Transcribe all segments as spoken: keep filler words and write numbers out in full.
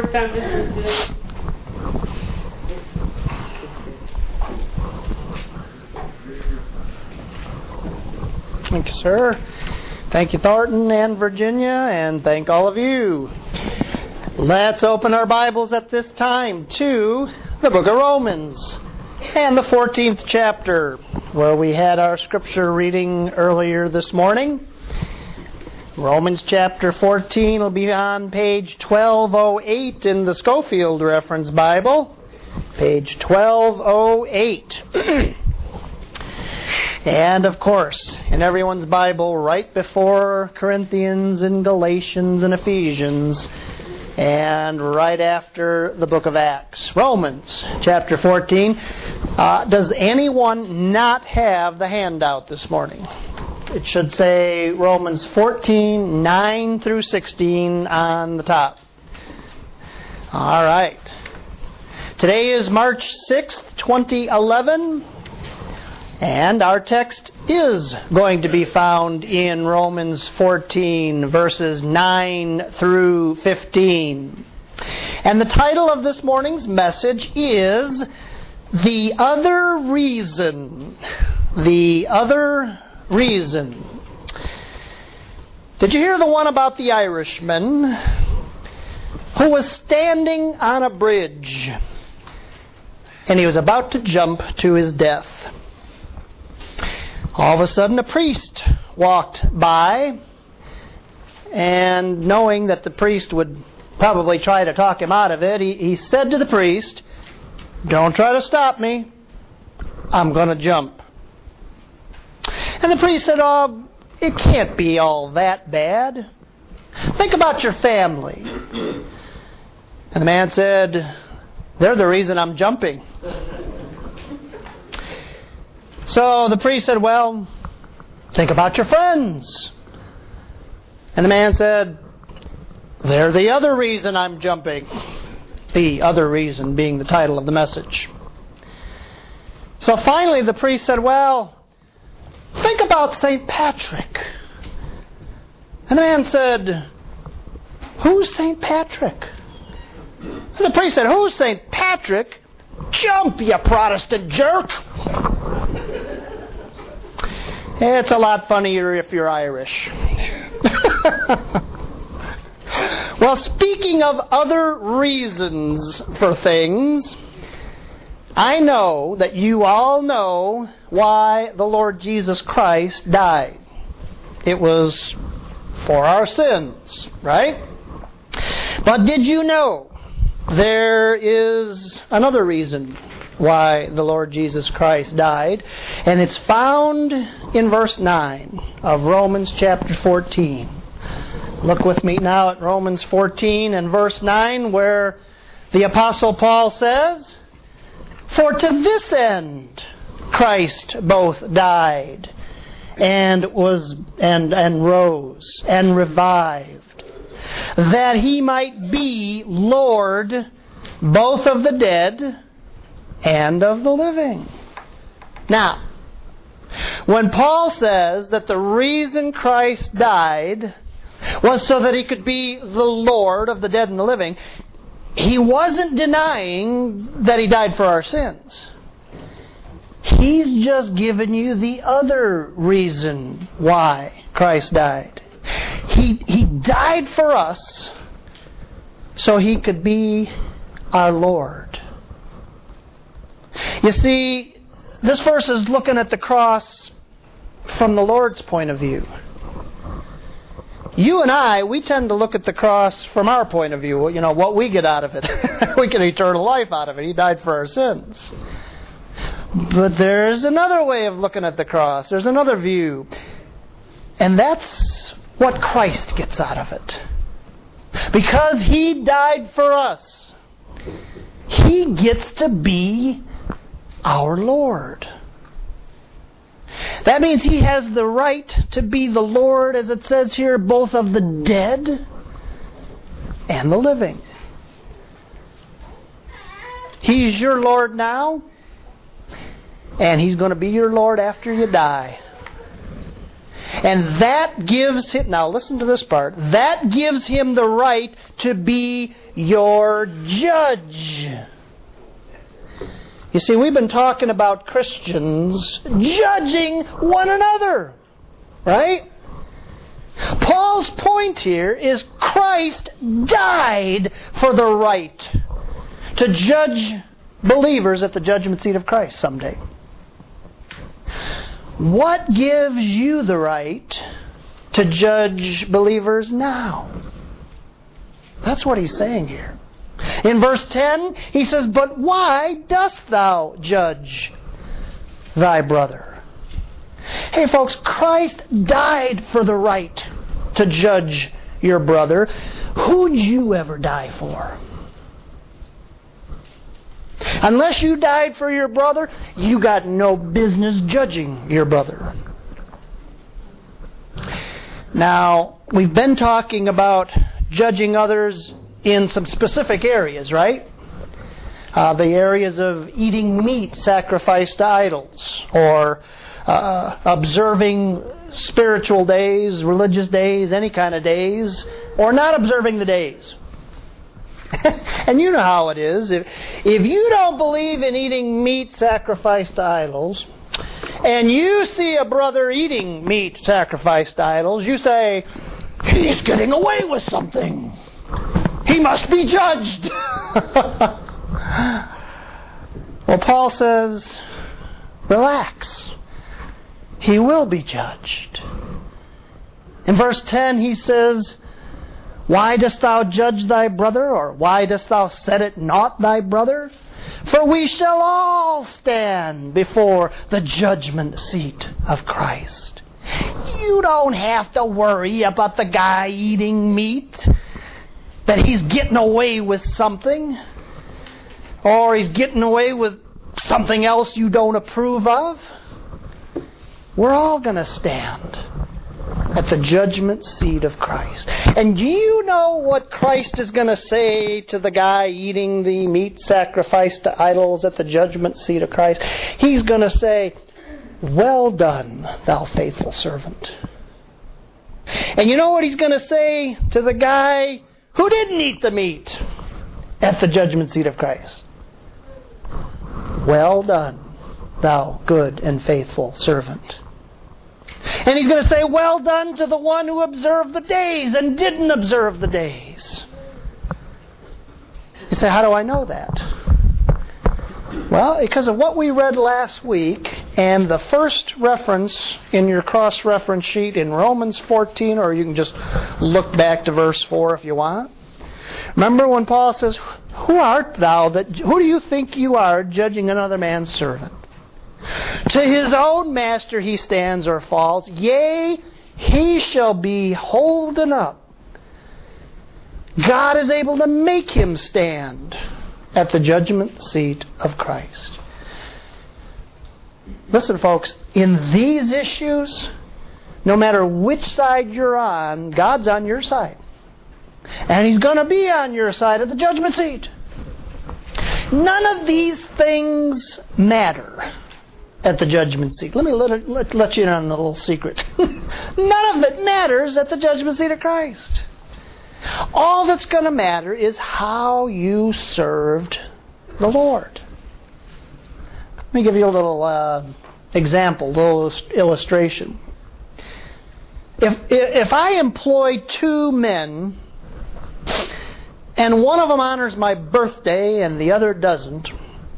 time this is good. Thank you, sir. Thank you, Thornton and Virginia, and thank all of you. Let's open our Bibles at this time to the book of Romans and the fourteenth chapter, where we had our scripture reading earlier this morning. Romans chapter fourteen will be on page twelve oh eight in the Schofield Reference Bible. Page twelve oh eight. And, of course, in everyone's Bible, right before Corinthians and Galatians and Ephesians, and right after the book of Acts. Romans chapter fourteen. Uh, does anyone not have the handout this morning? It should say Romans fourteen, nine through sixteen on the top. All right. Today is March sixth, twenty eleven. And our text is going to be found in Romans fourteen, verses nine through fifteen. And the title of this morning's message is The Other Reason. The Other Reason. Did you hear the one about the Irishman who was standing on a bridge and he was about to jump to his death? All of a sudden a priest walked by, and knowing that the priest would probably try to talk him out of it, he, he said to the priest, "Don't try to stop me. I'm going to jump." And the priest said, "Oh, it can't be all that bad. Think about your family." And the man said, "They're the reason I'm jumping." So the priest said, "Well, think about your friends." And the man said, "They're the other reason I'm jumping." The other reason being the title of the message. So finally the priest said, "Well, think about Saint Patrick." And the man said, "Who's Saint Patrick?" And the priest said, "Who's Saint Patrick? Jump, you Protestant jerk!" It's a lot funnier if you're Irish. Well, speaking of other reasons for things, I know that you all know why the Lord Jesus Christ died. It was for our sins, right? But did you know there is another reason why the Lord Jesus Christ died? And it's found in verse nine of Romans chapter fourteen. Look with me now at Romans fourteen and verse nine, where the Apostle Paul says, "For to this end Christ both died and was and and rose and revived, that he might be Lord both of the dead and of the living." Now, when Paul says that the reason Christ died was so that he could be the Lord of the dead and the living, he wasn't denying that he died for our sins. He's just given you the other reason why Christ died. He, he died for us so he could be our Lord. You see, this verse is looking at the cross from the Lord's point of view. You and I, we tend to look at the cross from our point of view, you know, what we get out of it. We get eternal life out of it. He died for our sins. But there's another way of looking at the cross. There's another view. And that's what Christ gets out of it. Because He died for us, He gets to be our Lord. That means He has the right to be the Lord, as it says here, both of the dead and the living. He's your Lord now, and He's going to be your Lord after you die. And that gives him, now listen to this part, that gives him the right to be your judge. You see, we've been talking about Christians judging one another, right? Paul's point here is Christ died for the right to judge believers at the judgment seat of Christ someday. What gives you the right to judge believers now? That's what he's saying here. In verse ten, he says, "But why dost thou judge thy brother?" Hey folks, Christ died for the right to judge your brother. Who'd you ever die for? Unless you died for your brother, you got no business judging your brother. Now, we've been talking about judging others in some specific areas, right? Uh, the areas of eating meat sacrificed to idols, or uh, observing spiritual days, religious days, any kind of days, or not observing the days. And you know how it is. If, if you don't believe in eating meat sacrificed to idols, and you see a brother eating meat sacrificed to idols, you say, "He's getting away with something. He must be judged." Well, Paul says, relax. He will be judged. In verse ten, he says, "Why dost thou judge thy brother? Or why dost thou set it not thy brother? For we shall all stand before the judgment seat of Christ." You don't have to worry about the guy eating meat, that he's getting away with something, or he's getting away with something else you don't approve of. We're all going to stand at the judgment seat of Christ. And do you know what Christ is going to say to the guy eating the meat sacrificed to idols at the judgment seat of Christ? He's going to say, "Well done, thou faithful servant." And you know what he's going to say to the guy who didn't eat the meat at the judgment seat of Christ? "Well done, thou good and faithful servant." And he's going to say, "Well done to the one who observed the days and didn't observe the days." You say, "How do I know that?" Well, because of what we read last week and the first reference in your cross-reference sheet in Romans fourteen, or you can just look back to verse four if you want. Remember when Paul says, "Who art thou that, who do you think you are, judging another man's servant? To his own master he stands or falls. Yea, he shall be holden up. God is able to make him stand at the judgment seat of Christ." Listen, folks, in these issues, no matter which side you're on, God's on your side. And He's going to be on your side at the judgment seat. None of these things matter at the judgment seat. Let me let, let, let you in on a little secret. None of it matters at the judgment seat of Christ. All that's going to matter is how you served the Lord. Let me give you a little uh, example, a little illustration. If if I employ two men, and one of them honors my birthday and the other doesn't,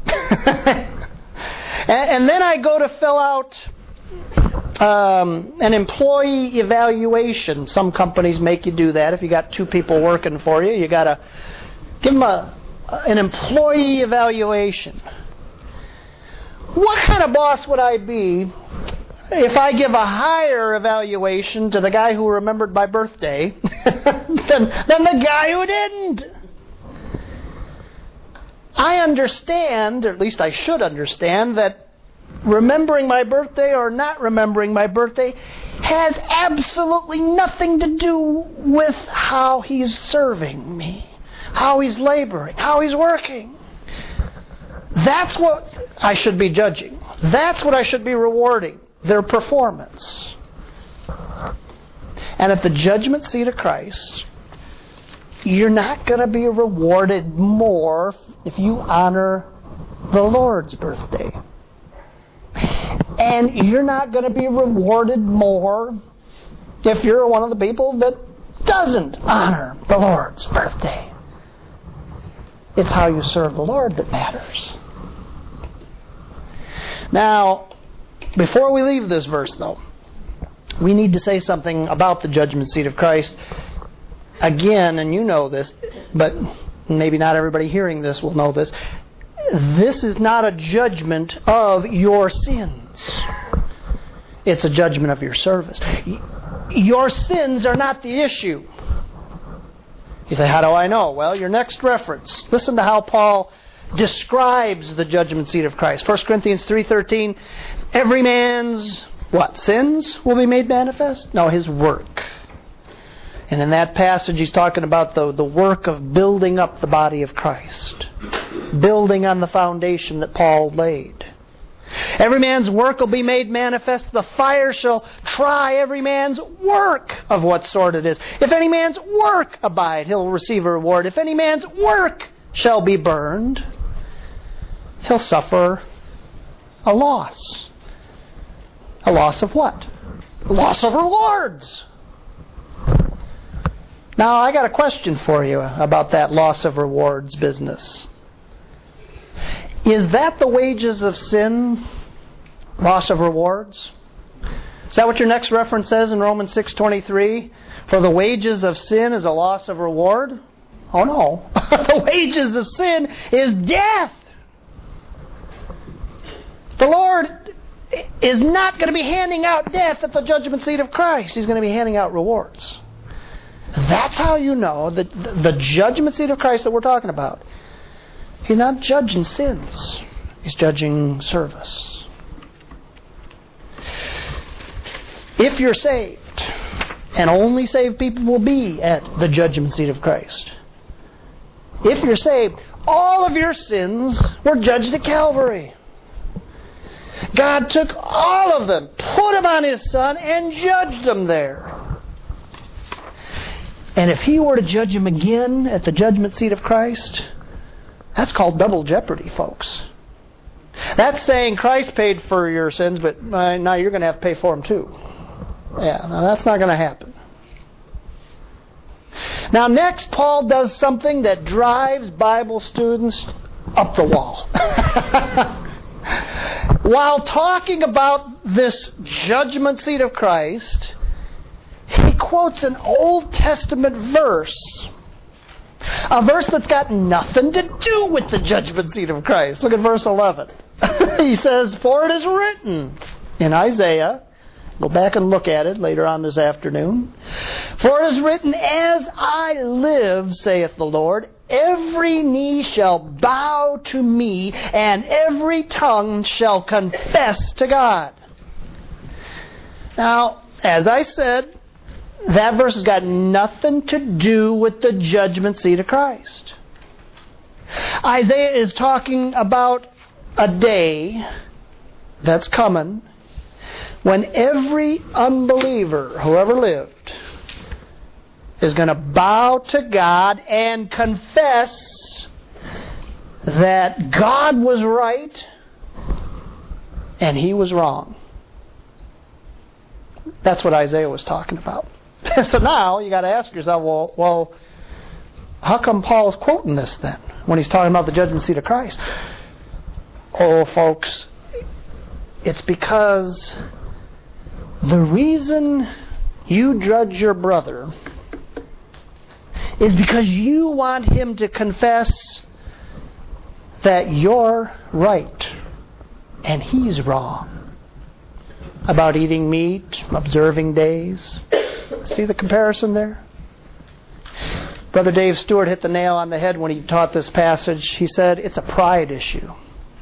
and then I go to fill out um, an employee evaluation. Some companies make you do that. If you got two people working for you, you got to give them a, an employee evaluation. What kind of boss would I be if I give a higher evaluation to the guy who remembered my birthday than, than the guy who didn't? I understand, or at least I should understand, that remembering my birthday or not remembering my birthday has absolutely nothing to do with how he's serving me, how he's laboring, how he's working. That's what I should be judging. That's what I should be rewarding, their performance. And at the judgment seat of Christ, you're not going to be rewarded more if you honor the Lord's birthday. And you're not going to be rewarded more if you're one of the people that doesn't honor the Lord's birthday. It's how you serve the Lord that matters. Now, before we leave this verse, though, we need to say something about the judgment seat of Christ. Again, and you know this, but maybe not everybody hearing this will know this. This is not a judgment of your sins. It's a judgment of your service. Your sins are not the issue. You say, how do I know? Well, your next reference. Listen to how Paul describes the judgment seat of Christ. First Corinthians three thirteen. Every man's, what, sins will be made manifest? No, his work. And in that passage he's talking about the, the work of building up the body of Christ. Building on the foundation that Paul laid. Every man's work will be made manifest. The fire shall try every man's work of what sort it is. If any man's work abide, he'll receive a reward. If any man's work shall be burned, he'll suffer a loss. A loss of what? A loss of rewards. Now, I got a question for you about that loss of rewards business. Is that the wages of sin? Loss of rewards? Is that what your next reference says in Romans six twenty-three? For the wages of sin is a loss of reward? Oh no. The wages of sin is death. The Lord is not going to be handing out death at the judgment seat of Christ. He's going to be handing out rewards. That's how you know that the judgment seat of Christ that we're talking about, He's not judging sins. He's judging service. If you're saved, and only saved people will be at the judgment seat of Christ. If you're saved, all of your sins were judged at Calvary. God took all of them, put them on His Son, and judged them there. And if He were to judge them again at the judgment seat of Christ, that's called double jeopardy, folks. That's saying Christ paid for your sins, but uh, now you're going to have to pay for them too. Yeah, now that's not going to happen. Now next, Paul does something that drives Bible students up the wall. While talking about this judgment seat of Christ, he quotes an Old Testament verse. A verse that's got nothing to do with the judgment seat of Christ. Look at verse eleven. He says, for it is written in Isaiah, go back and look at it later on this afternoon. For it is written, as I live, saith the Lord, every knee shall bow to me, and every tongue shall confess to God. Now, as I said, that verse has got nothing to do with the judgment seat of Christ. Isaiah is talking about a day that's coming when every unbeliever who ever lived is going to bow to God and confess that God was right and he was wrong. That's what Isaiah was talking about. So now you got to ask yourself, well, well, how come Paul's quoting this then when he's talking about the judgment seat of Christ? Oh, folks, it's because the reason you judge your brother is because you want him to confess that you're right and he's wrong about eating meat, observing days. See the comparison there? Brother Dave Stewart hit the nail on the head when he taught this passage. He said, it's a pride issue.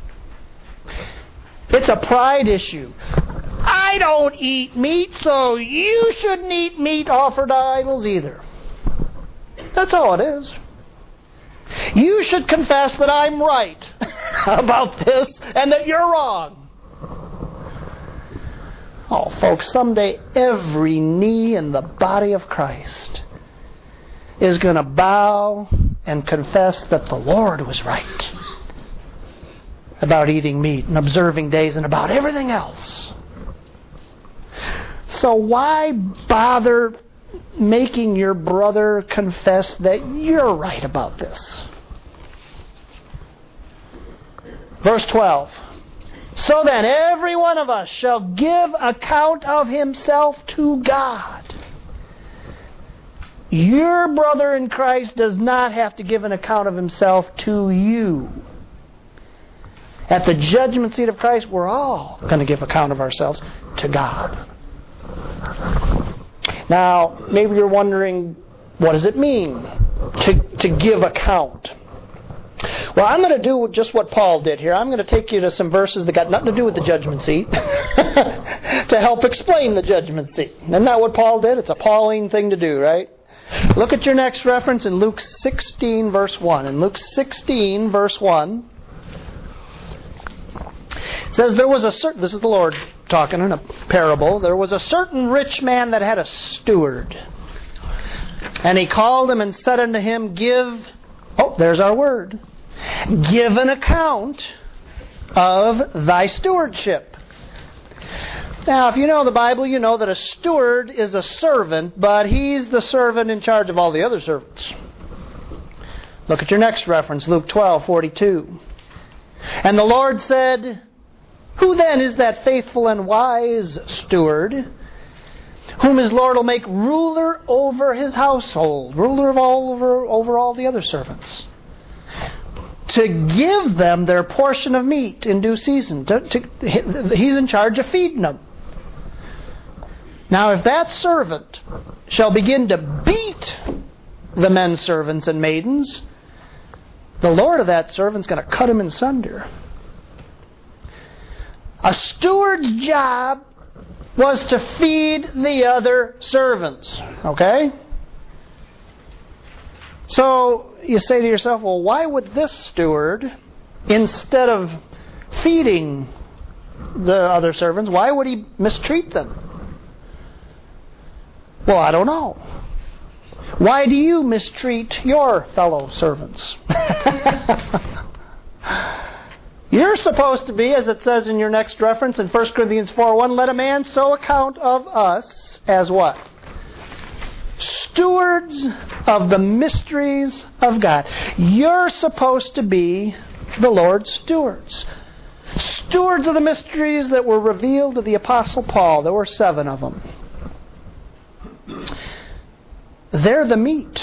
It's a pride issue. I don't eat meat, so you shouldn't eat meat offered to idols either. That's all it is. You should confess that I'm right about this and that you're wrong. Oh, folks, someday every knee in the body of Christ is going to bow and confess that the Lord was right about eating meat and observing days and about everything else. So why bother making your brother confess that you're right about this? Verse twelve. So then every one of us shall give account of himself to God. Your brother in Christ does not have to give an account of himself to you. At the judgment seat of Christ, we're all going to give account of ourselves to God. Now, maybe you're wondering, what does it mean to, to give account? Well, I'm going to do just what Paul did here. I'm going to take you to some verses that got nothing to do with the judgment seat to help explain the judgment seat. Isn't that what Paul did? It's a Pauline thing to do, right? Look at your next reference in Luke sixteen, verse one. In Luke sixteen, verse one, it says, there was a certain, this is the Lord talking in a parable, there was a certain rich man that had a steward. And he called him and said unto him, give, oh, there's our word, give an account of thy stewardship. Now, if you know the Bible, you know that a steward is a servant, but he's the servant in charge of all the other servants. Look at your next reference, Luke twelve forty-two. And the Lord said, who then is that faithful and wise steward, whom his Lord will make ruler over his household, ruler of all over, over all the other servants, to give them their portion of meat in due season. To, to, he's in charge of feeding them. Now, if that servant shall begin to beat the men servants and maidens, the Lord of that servant's going to cut him in sunder. A steward's job was to feed the other servants. Okay? So you say to yourself, well, why would this steward, instead of feeding the other servants, why would he mistreat them? Well, I don't know. Why do you mistreat your fellow servants? You're supposed to be, as it says in your next reference in First Corinthians four one, let a man so account of us as what? Stewards of the mysteries of God. You're supposed to be the Lord's stewards. Stewards of the mysteries that were revealed to the Apostle Paul. There were seven of them. They're the meat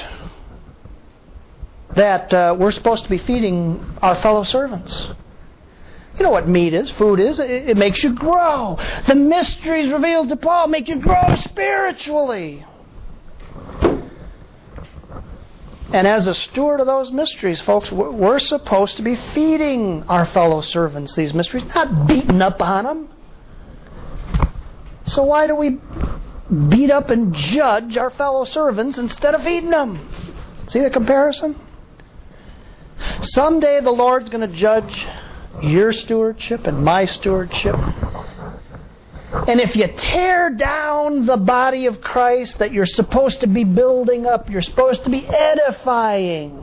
that uh, we're supposed to be feeding our fellow servants. You know what meat is, food is. It, it makes you grow. The mysteries revealed to Paul make you grow spiritually. And as a steward of those mysteries, folks, we're, we're supposed to be feeding our fellow servants these mysteries, not beating up on them. So why do we beat up and judge our fellow servants instead of feeding them? See the comparison? Someday the Lord's going to judge your stewardship and my stewardship. And if you tear down the body of Christ that you're supposed to be building up, you're supposed to be edifying,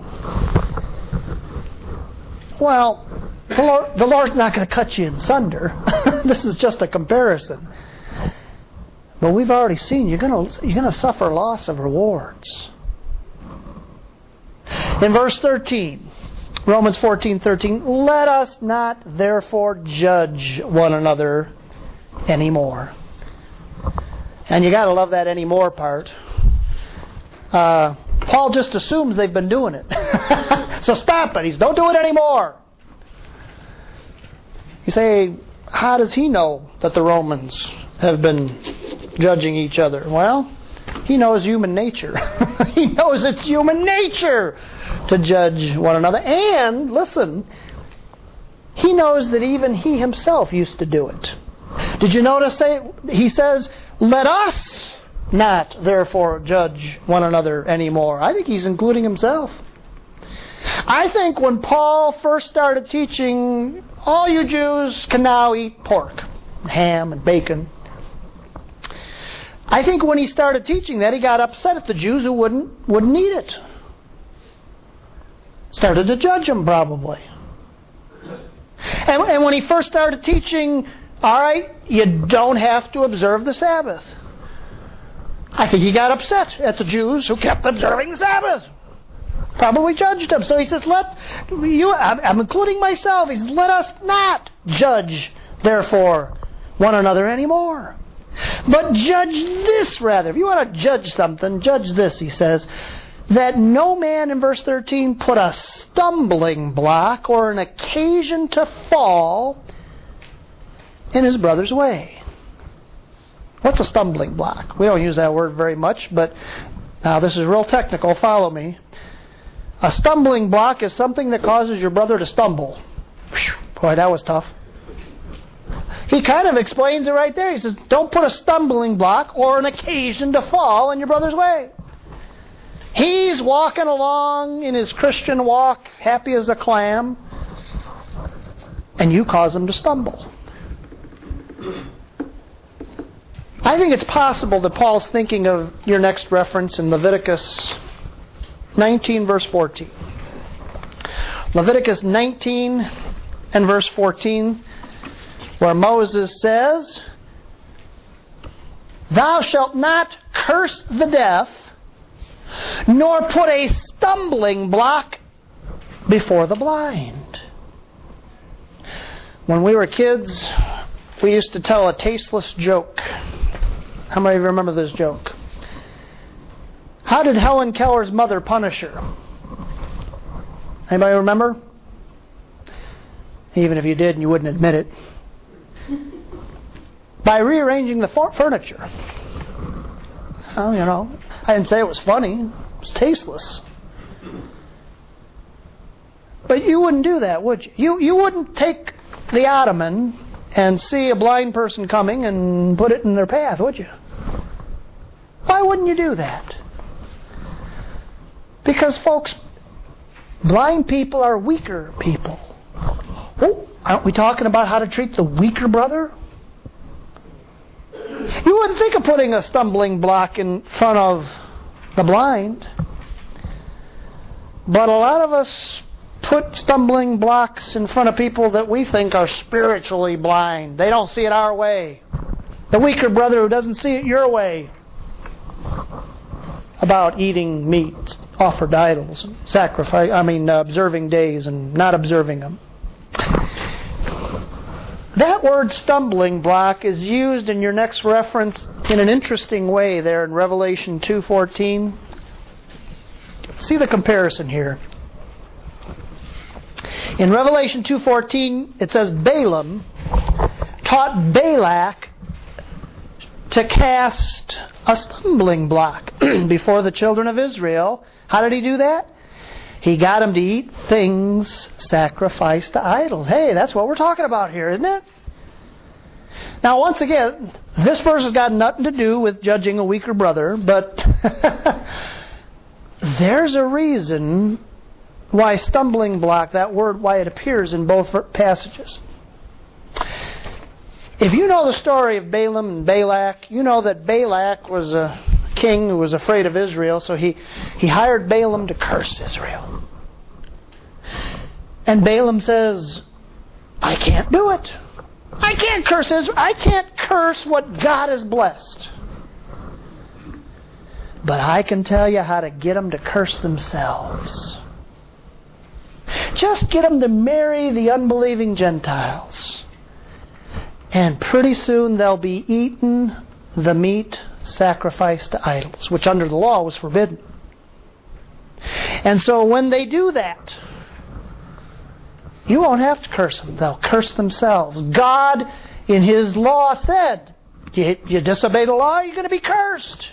well, the, Lord, the Lord's not going to cut you in sunder. This is just a comparison. But we've already seen you're going to you're going to suffer loss of rewards. In verse thirteen, Romans fourteen thirteen, let us not therefore judge one another anymore. And you got to love that anymore part. Uh, Paul just assumes they've been doing it. So stop it. He's don't do it anymore. You say, how does he know that the Romans have been judging each other? Well, he knows human nature. He knows it's human nature to judge one another. And, listen, he knows that even he himself used to do it. Did you notice say, he says, let us not therefore judge one another anymore. I think he's including himself. I think when Paul first started teaching, all you Jews can now eat pork, ham and bacon, I think when he started teaching that, he got upset at the Jews who wouldn't wouldn't eat it. Started to judge them, probably. And, and when he first started teaching, all right, you don't have to observe the Sabbath, I think he got upset at the Jews who kept observing the Sabbath. Probably judged them. So he says, let you, I'm including myself, he says, let us not judge, therefore, one another anymore. But judge this rather. If you want to judge something, judge this, he says, that no man, in verse thirteen, put a stumbling block or an occasion to fall in his brother's way. What's a stumbling block? We don't use that word very much, but now this is real technical. Follow me. A stumbling block is something that causes your brother to stumble. Whew, boy, that was tough. He kind of explains it right there. He says, don't put a stumbling block or an occasion to fall in your brother's way. He's walking along in his Christian walk, happy as a clam, and you cause him to stumble. I think it's possible that Paul's thinking of your next reference in Leviticus nineteen, verse fourteen. Leviticus nineteen and verse fourteen, where Moses says, thou shalt not curse the deaf, nor put a stumbling block before the blind. When we were kids, we used to tell a tasteless joke. How many of you remember this joke? How did Helen Keller's mother punish her? Anybody remember? Even if you did and you wouldn't admit it. By rearranging the furniture. Well, you know, I didn't say it was funny. It was tasteless. But you wouldn't do that, would you? You, you wouldn't take the ottoman and see a blind person coming and put it in their path, would you? Why wouldn't you do that? Because, folks, blind people are weaker people. Oh, aren't we talking about how to treat the weaker brother? You wouldn't think of putting a stumbling block in front of the blind. But a lot of us put stumbling blocks in front of people that we think are spiritually blind. They don't see it our way. The weaker brother who doesn't see it your way. About eating meat offered to idols, sacrifice, I mean, uh, observing days and not observing them. That word stumbling block is used in your next reference in an interesting way there in Revelation two fourteen. See the comparison here. In Revelation two fourteen, it says Balaam taught Balak to cast a stumbling block before the children of Israel. How did he do that? He got them to eat things sacrificed to idols. Hey, that's what we're talking about here, isn't it? Now, once again, this verse has got nothing to do with judging a weaker brother, but there's a reason why stumbling block, that word, why it appears in both passages. If you know the story of Balaam and Balak, you know that Balak was a king who was afraid of Israel, so he, he hired Balaam to curse Israel. And Balaam says, I can't do it. I can't curse Israel. I can't curse what God has blessed. But I can tell you how to get them to curse themselves. Just get them to marry the unbelieving Gentiles. And pretty soon they'll be eating the meat sacrificed to idols, which under the law was forbidden. And so when they do that, you won't have to curse them. They'll curse themselves. God, in His law, said, you, you disobey the law, you're going to be cursed.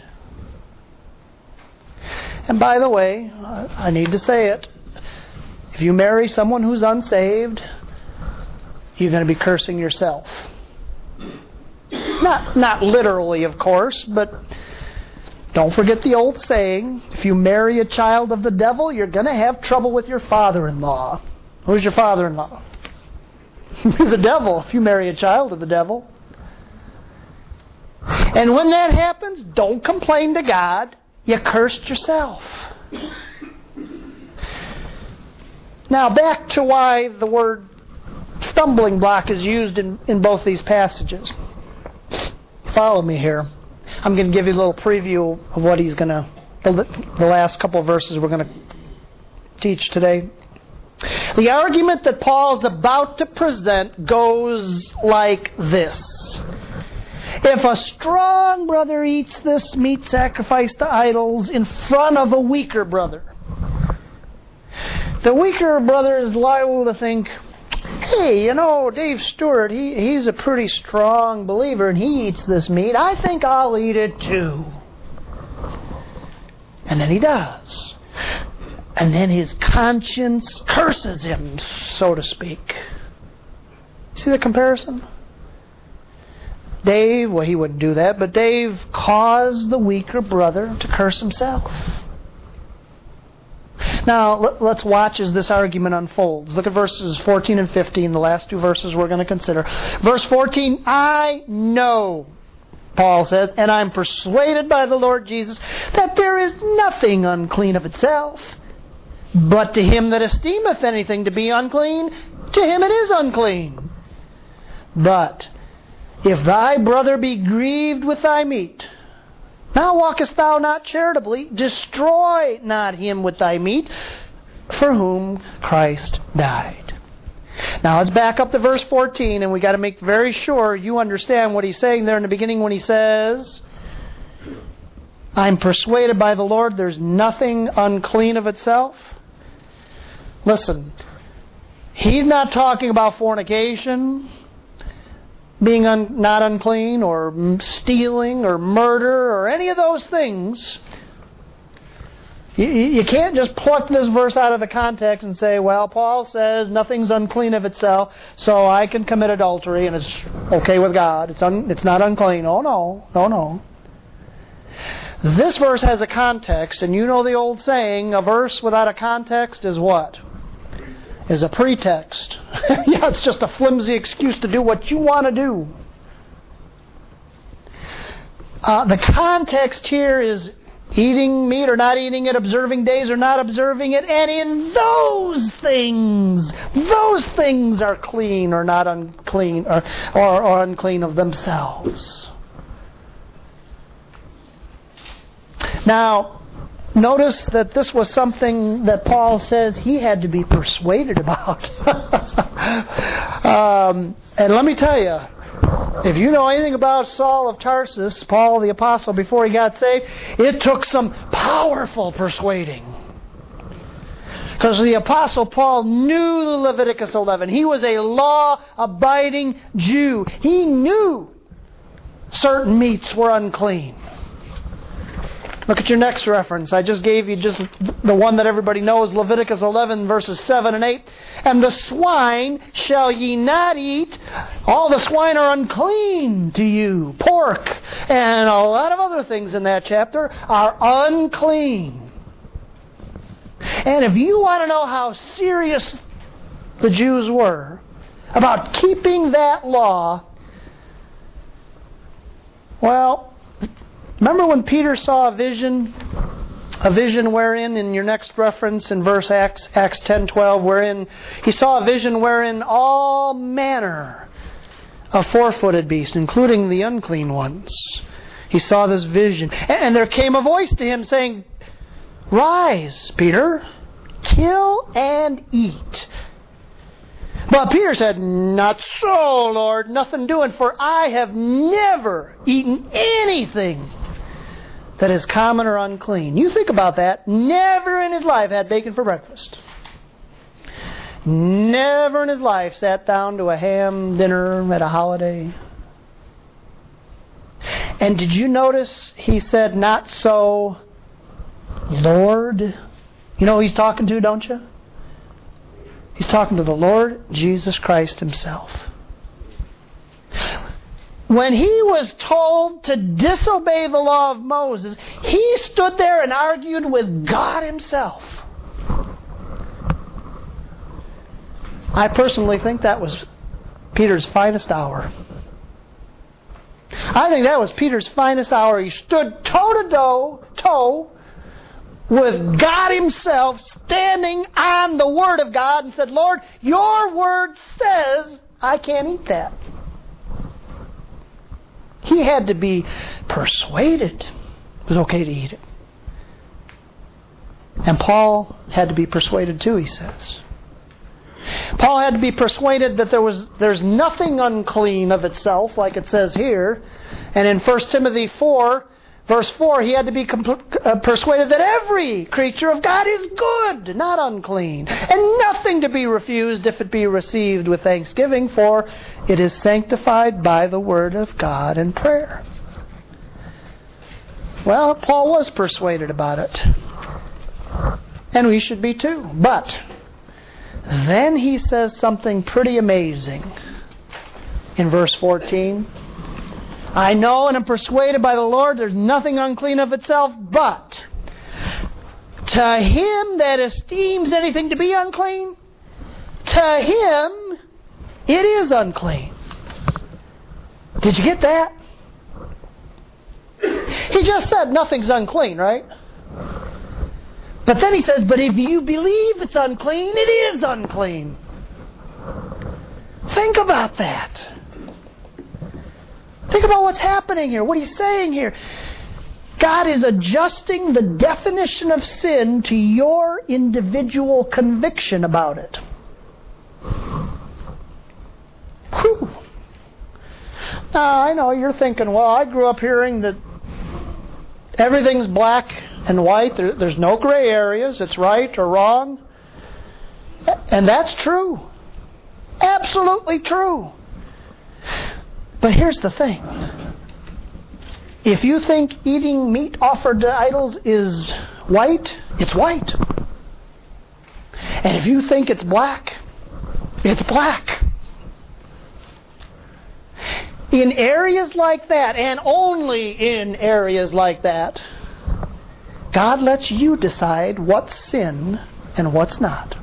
And by the way, I need to say it, if you marry someone who's unsaved, you're going to be cursing yourself. Not, not literally, of course, but don't forget the old saying, if you marry a child of the devil, you're going to have trouble with your father-in-law. Who's your father-in-law? The devil, if you marry a child of the devil. And when that happens, don't complain to God. You cursed yourself. Now back to why the word stumbling block is used in, in both these passages. Follow me here. I'm going to give you a little preview of what he's going to, the, the last couple of verses we're going to teach today. The argument that Paul's about to present goes like this. If a strong brother eats this meat sacrificed to idols in front of a weaker brother, the weaker brother is liable to think, hey, you know, Dave Stewart, he, he's a pretty strong believer and he eats this meat. I think I'll eat it too. And then he does. And then his conscience curses him, so to speak. See the comparison? Dave, well, he wouldn't do that, but Dave caused the weaker brother to curse himself. Now, let's watch as this argument unfolds. Look at verses fourteen and fifteen, the last two verses we're going to consider. Verse fourteen, I know, Paul says, and I'm persuaded by the Lord Jesus that there is nothing unclean of itself. But to him that esteemeth anything to be unclean, to him it is unclean. But if thy brother be grieved with thy meat, now walkest thou not charitably, destroy not him with thy meat, for whom Christ died. Now let's back up to verse fourteen, and we got to make very sure you understand what he's saying there in the beginning when he says, I'm persuaded by the Lord there's nothing unclean of itself. Listen, he's not talking about fornication, being un, not unclean, or stealing, or murder, or any of those things. You, you can't just pluck this verse out of the context and say, well, Paul says nothing's unclean of itself, so I can commit adultery and it's okay with God. It's un, it's not unclean. Oh, no. No, no. This verse has a context, and you know the old saying, a verse without a context is what? Is a pretext. Yeah, it's just a flimsy excuse to do what you want to do. Uh, the context here is eating meat or not eating it, observing days or not observing it, and in those things, those things are clean or not unclean, or, or, or unclean of themselves. Now, notice that this was something that Paul says he had to be persuaded about. um, and let me tell you, if you know anything about Saul of Tarsus, Paul the Apostle, before he got saved, it took some powerful persuading. Because the Apostle Paul knew Leviticus eleven. He was a law-abiding Jew. He knew certain meats were unclean. Look at your next reference. I just gave you just the one that everybody knows, Leviticus eleven, verses seven and eight. And the swine shall ye not eat. All the swine are unclean to you. Pork and a lot of other things in that chapter are unclean. And if you want to know how serious the Jews were about keeping that law, well, remember when Peter saw a vision, a vision wherein, in your next reference in verse Acts, Acts ten twelve, wherein he saw a vision wherein all manner of four-footed beasts, including the unclean ones. He saw this vision. And there came a voice to him saying, Rise, Peter, kill and eat. But Peter said, Not so, Lord, nothing doing, for I have never eaten anything that is common or unclean. You think about that. Never in his life had bacon for breakfast. Never in his life sat down to a ham dinner at a holiday. And did you notice he said, Not so, Lord? You know who he's talking to, don't you? He's talking to the Lord Jesus Christ himself. When he was told to disobey the law of Moses, he stood there and argued with God himself. I personally think that was Peter's finest hour. I think that was Peter's finest hour. He stood toe-to-toe, toe, with God Himself standing on the Word of God and said, Lord, Your Word says I can't eat that. He had to be persuaded it was okay to eat it. And Paul had to be persuaded too, he says. Paul had to be persuaded that there was there's nothing unclean of itself, like it says here. And in First Timothy four, verse four, he had to be comp- uh, persuaded that every creature of God is good, not unclean, and nothing to be refused if it be received with thanksgiving, for it is sanctified by the word of God and prayer. Well, Paul was persuaded about it. And we should be too. But then he says something pretty amazing in verse fourteen. I know and am persuaded by the Lord there's nothing unclean of itself, but to him that esteems anything to be unclean, to him it is unclean. Did you get that? He just said nothing's unclean, right? But then he says, but if you believe it's unclean, it is unclean. Think about that. Think about what's happening here. What he's saying here. God is adjusting the definition of sin to your individual conviction about it. Whew. Now, I know you're thinking, well, I grew up hearing that everything's black and white. There, there's no gray areas. It's right or wrong. And that's true. Absolutely true. But here's the thing. If you think eating meat offered to idols is white, it's white. And if you think it's black, it's black. In areas like that, and only in areas like that, God lets you decide what's sin and what's not.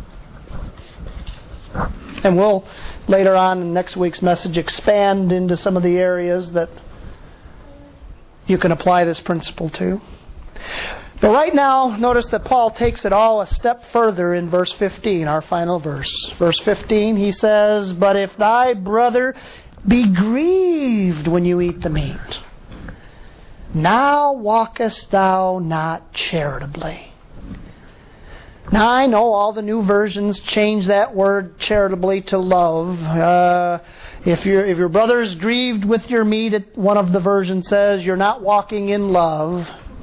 And we'll, later on in next week's message, expand into some of the areas that you can apply this principle to. But right now, notice that Paul takes it all a step further in verse fifteen, our final verse. Verse fifteen, he says, but if thy brother be grieved when you eat the meat, now walkest thou not charitably. Now I know all the new versions change that word charitably to love. Uh, if your if your brother is grieved with your meat, it, one of the versions says you're not walking in love.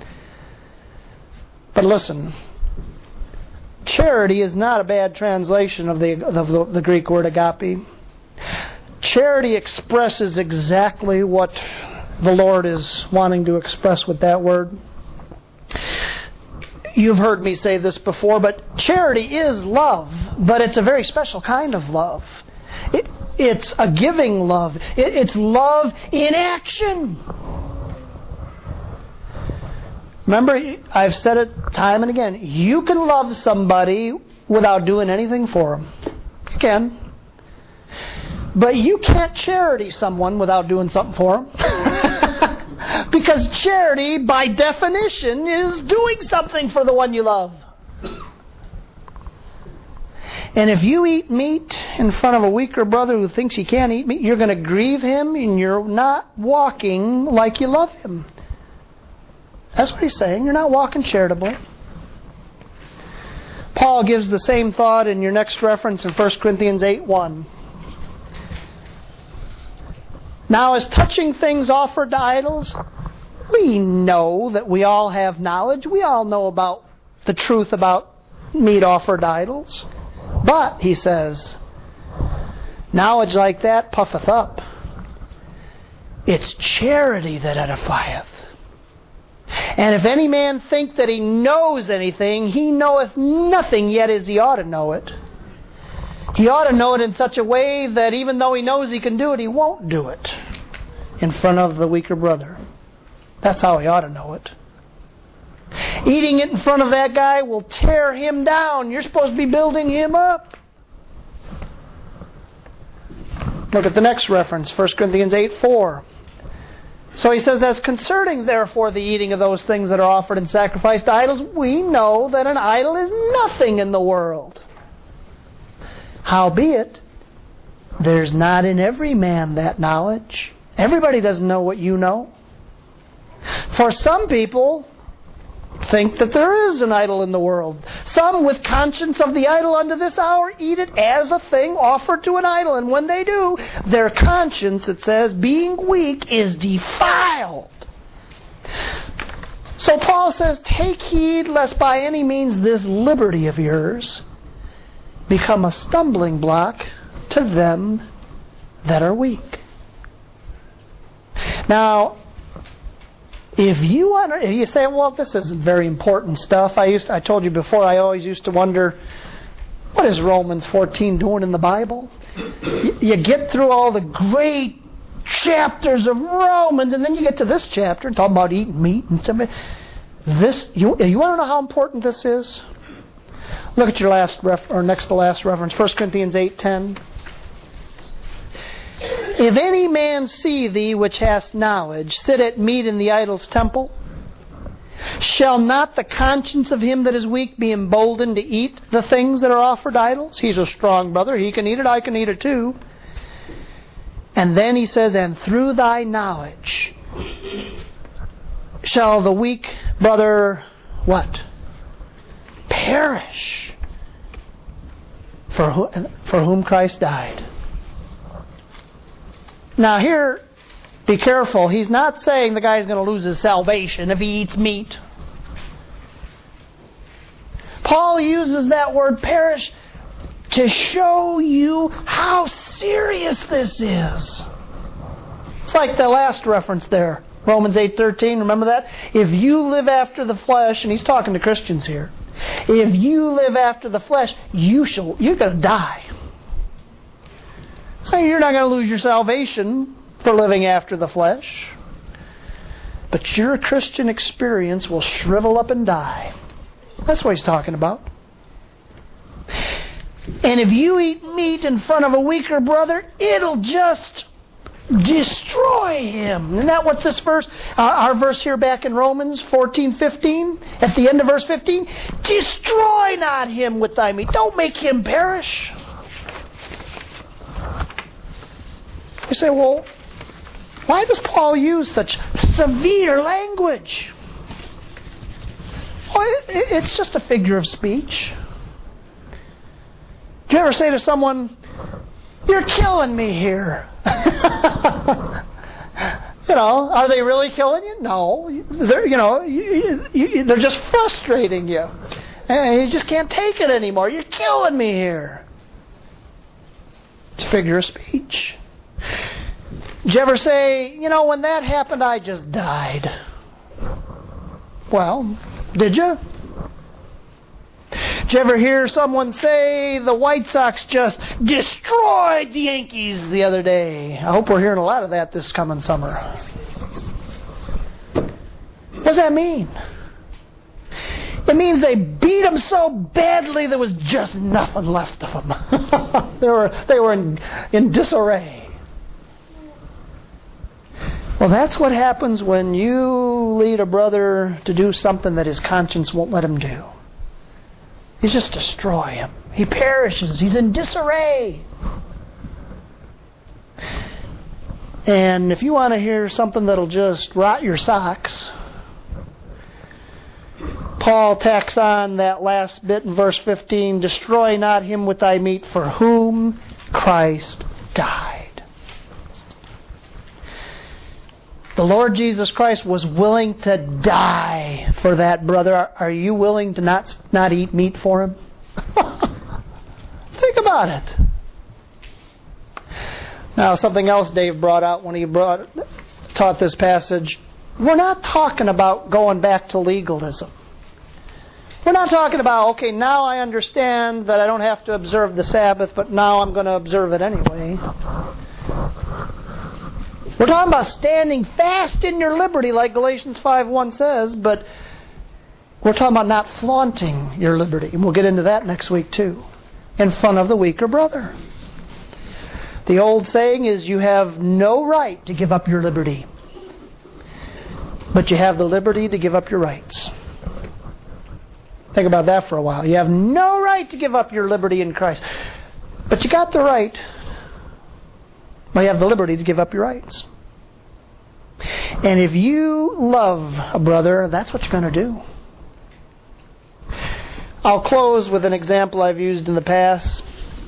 But listen, charity is not a bad translation of the of the, the Greek word agape. Charity expresses exactly what the Lord is wanting to express with that word. You've heard me say this before, but charity is love, but it's a very special kind of love. It, it's a giving love. It, it's love in action. Remember, I've said it time and again. You can love somebody without doing anything for them. You can. But you can't charity someone without doing something for them. Because charity, by definition, is doing something for the one you love. And if you eat meat in front of a weaker brother who thinks he can't eat meat, you're going to grieve him and you're not walking like you love him. That's what he's saying. You're not walking charitably. Paul gives the same thought in your next reference in First Corinthians eight one. Now, as touching things offered to idols, we know that we all have knowledge. We all know about the truth about meat offered to idols. But, he says, knowledge like that puffeth up. It's charity that edifieth. And if any man think that he knows anything, he knoweth nothing yet as he ought to know it. He ought to know it in such a way that even though he knows he can do it, he won't do it in front of the weaker brother. That's how he ought to know it. Eating it in front of that guy will tear him down. You're supposed to be building him up. Look at the next reference, First Corinthians eight four. So he says, as concerning, therefore, the eating of those things that are offered and sacrificed to idols, we know that an idol is nothing in the world. Howbeit, there's not in every man that knowledge. Everybody doesn't know what you know. For some people think that there is an idol in the world. Some, with conscience of the idol unto this hour, eat it as a thing offered to an idol. And when they do, their conscience, it says, being weak, is defiled. So Paul says, take heed lest by any means this liberty of yours become a stumbling block to them that are weak. Now, if you want, if you say, well, this isn't very important stuff. I used, I told you before, I always used to wonder, what is Romans fourteen doing in the Bible? You, you get through all the great chapters of Romans, and then you get to this chapter, talking about eating meat and something. This, you, you want to know how important this is? Look at your last ref, or next to last reference, First Corinthians eight ten. If any man see thee which hast knowledge sit at meat in the idol's temple, shall not the conscience of him that is weak be emboldened to eat the things that are offered idols? He's a strong brother. He can eat it. I can eat it too. And then he says, and through thy knowledge shall the weak brother, what? Perish. For, who, for whom Christ died. Now here, be careful. He's not saying the guy's going to lose his salvation if he eats meat. Paul uses that word perish to show you how serious this is. It's like the last reference there, Romans eight thirteen. Remember that? If you live after the flesh, and he's talking to Christians here. If you live after the flesh, you shall you're going to die. So you're not going to lose your salvation for living after the flesh. But your Christian experience will shrivel up and die. That's what he's talking about. And if you eat meat in front of a weaker brother, it'll just destroy him. Isn't that what this verse, uh, our verse here back in Romans fourteen fifteen, at the end of verse fifteen, destroy not him with thy meat. Don't make him perish. You say, well, why does Paul use such severe language? Well, it, it's just a figure of speech. Do you ever say to someone, you're killing me here? You know, are they really killing you? No. They're, you know, you, you, they're just frustrating you. And you just can't take it anymore. You're killing me here. It's a figure of speech. Did you ever say, you know, when that happened, I just died? Well, did you? Did you ever hear someone say the White Sox just destroyed the Yankees the other day? I hope we're hearing a lot of that this coming summer. What does that mean? It means they beat them so badly there was just nothing left of them. they were they were in, in disarray. Well, that's what happens when you lead a brother to do something that his conscience won't let him do. You just destroy him. He perishes. He's in disarray. And if you want to hear something that'll just rot your socks, Paul tacks on that last bit in verse fifteen, destroy not him with thy meat for whom Christ died. The Lord Jesus Christ was willing to die for that brother. Are you willing to not, not eat meat for him? Think about it. Now, something else Dave brought out when he brought, taught this passage. We're not talking about going back to legalism. We're not talking about, okay, now I understand that I don't have to observe the Sabbath, but now I'm going to observe it anyway. We're talking about standing fast in your liberty, like Galatians five one says, but we're talking about not flaunting your liberty. And we'll get into that next week too, in front of the weaker brother. The old saying is, you have no right to give up your liberty. but you have the liberty to give up your rights. Think about that for a while. You have no right to give up your liberty in Christ, but you got the right. Well, you have the liberty to give up your rights. And if you love a brother, that's what you're going to do. I'll close with an example I've used in the past.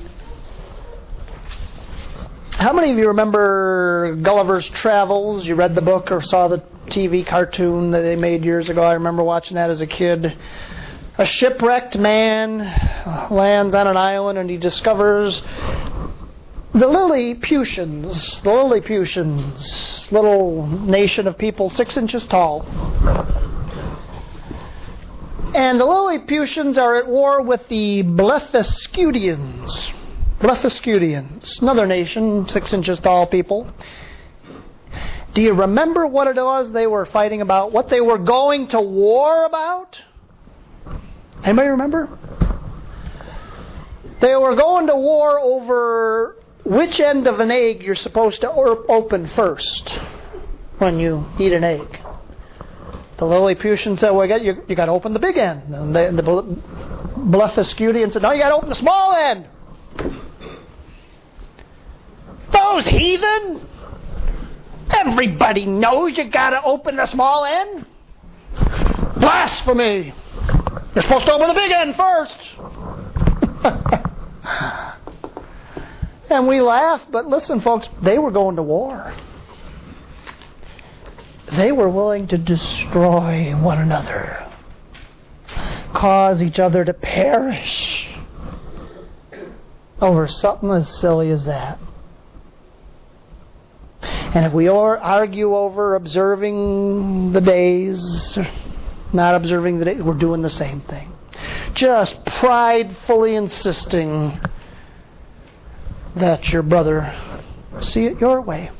How many of you remember Gulliver's Travels? You read the book or saw the T V cartoon that they made years ago? I remember watching that as a kid. A shipwrecked man lands on an island and he discovers the Lilliputians. The Lilliputians, little nation of people six inches tall. And the Lilliputians are at war with the Blefuscudians. Blefuscudians, another nation, six inches tall people. Do you remember what it was they were fighting about? What they were going to war about? Anybody remember? They were going to war over which end of an egg you're supposed to open first when you eat an egg. The Lilliputians said, well, you got, you, you got to open the big end. And the, the Blefuscudians said, no, you got to open the small end. Those heathen! Everybody knows you got to open the small end. Blasphemy! You're supposed to open the big end first. And we laugh, but listen, folks, they were going to war. They were willing to destroy one another, cause each other to perish over something as silly as that. And if we argue over observing the days, not observing the days, we're doing the same thing. Just pridefully insisting that your brother see it your way.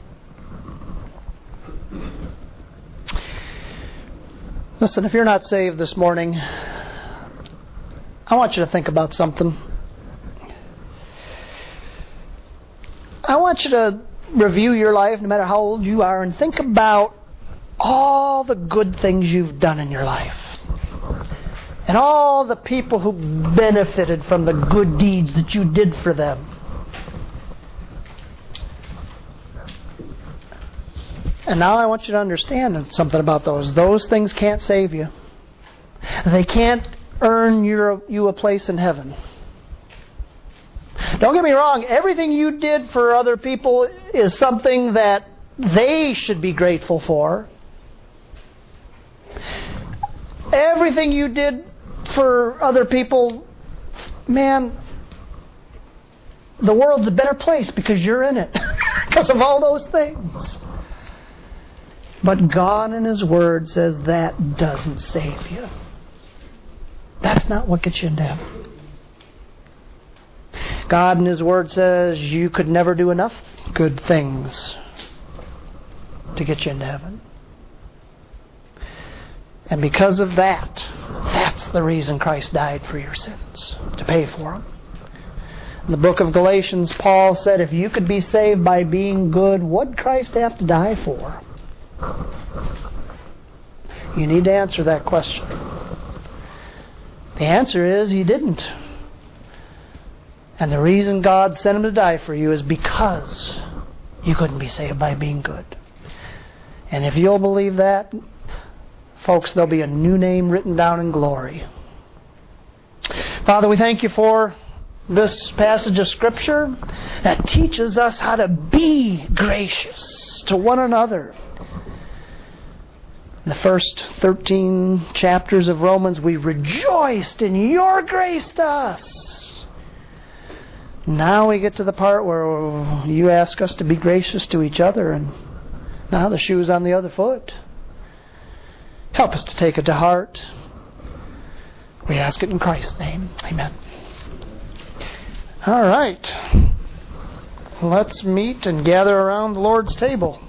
Listen, if you're not saved this morning, I want you to think about something. I want you to review your life, no matter how old you are, and think about all the good things you've done in your life. And all the people who benefited from the good deeds that you did for them. And now I want you to understand something about those. Those things can't save you. They can't earn your, you a place in heaven. Don't get me wrong, everything you did for other people is something that they should be grateful for. Everything you did for other people, man, the world's a better place because you're in it. Because of all those things. But God in His Word says that doesn't save you. That's not what gets you into heaven. God in His Word says you could never do enough good things to get you into heaven. And because of that, that's the reason Christ died for your sins, to pay for them. In the book of Galatians, Paul said, if you could be saved by being good, what'd Christ have to die for? You need to answer that question. The answer is He didn't. And the reason God sent Him to die for you is because you couldn't be saved by being good. And if you'll believe that, folks, there'll be a new name written down in glory. Father, we thank You for this passage of Scripture that teaches us how to be gracious to one another. In the first thirteen chapters of Romans, we rejoiced in Your grace to us. Now we get to the part where You ask us to be gracious to each other, and now the shoe's on the other foot. Help us to take it to heart. We ask it in Christ's name. Amen. All right. Let's meet and gather around the Lord's table.